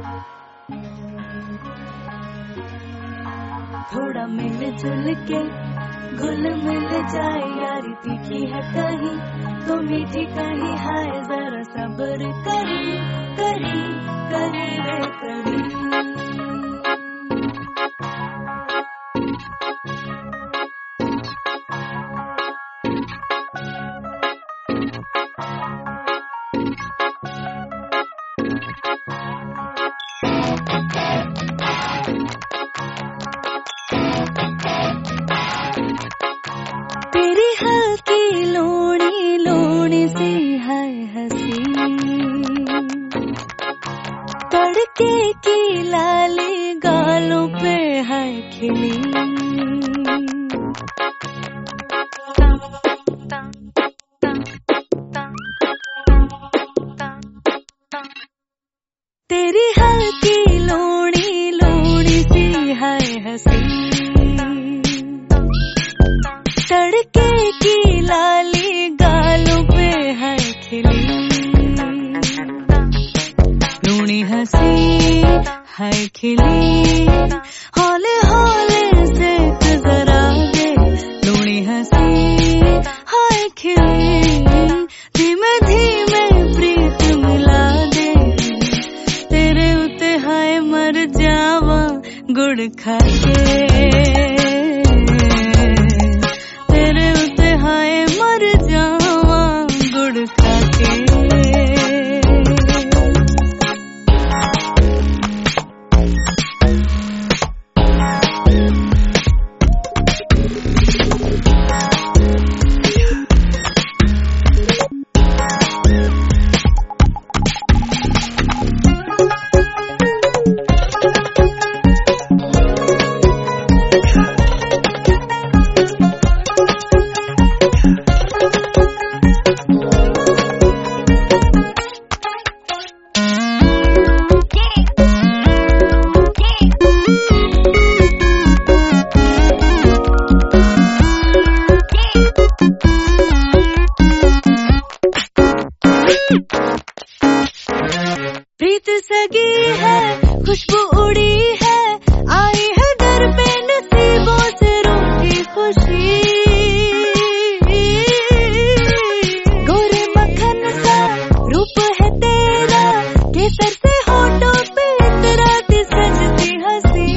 थोड़ा मिल जुल के घुल मिल जाए यारी, तीखी है कहीं तो मीठी कहीं, हाय जरा सब्र करी करी करी रे करी। तेरी हल्की लोणी लोणी सी है हंसी, तड़के की लाली गालों पे है खिली। तेरी हल्की लोणी लोणी सी है हंसी, तड़के की लाली गालों पे है खिली। लूनी हंसी है खिली, हौले हौले से जरा दे। लूनी हंसी है खिली, धीमे धीमे प्रीत मिला दे। तेरे उते हाय मर जावा गुड़ खा के, मर जावा गुड़ खा के। प्रीत सगी है, खुशबू उड़ी है, आई है दर पे नसीबों से रूठी खुशी। गोरे मक्खन सा रूप है तेरा, केसर से होठों पे इतराती सजती हंसी।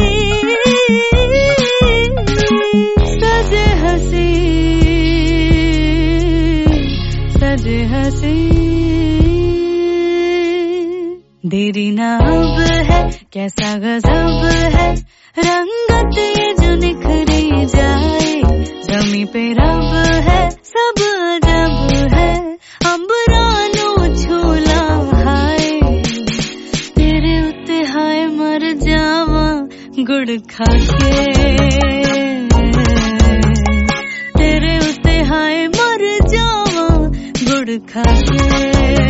सजे हंसी सजे हंसी, देरी ना अब है कैसा गजब है, रंगत ये जो निखरी जाए। जमी पे रब है सब अजब है, अंबरानो झूला हाय। तेरे उते हाय मर जावा गुड़ खा के, तेरे उते हाय मर जावा गुड़ खा के।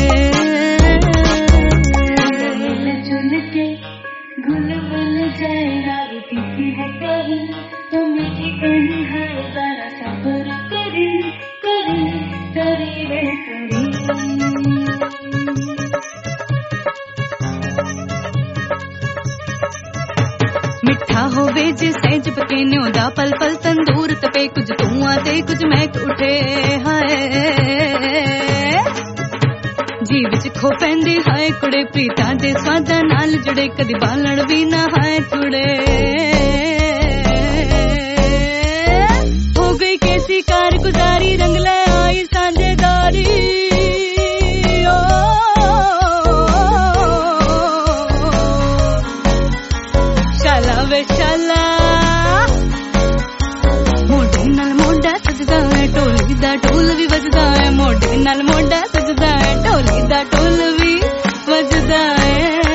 घुल मिल जाए यारी, तीखी है कहीं तो मीठी कहीं, है जरा सब्र करी करी करी रे करी। मिठा होवे जिसे चिपके न्योदा, पल पल तंदूर तपे, कुछ धुआं दे कुछ महक उठे। हाय जी विच खो पैंदी हाय कुड़े, प्रीतां दे स्वादां नाल जुड़े, कदी बालण भी ना हाय कुड़े। हो गई कैसी कारगुजारी, रंग ले आई साझेदारी। शाला वे शाला, मोढे नाल मोढा सजदा है, ढोली दा ढोल भी वजदा है। मोढे नाल मोढा सजदा है, ढोली दा ढोल भी वजदा है।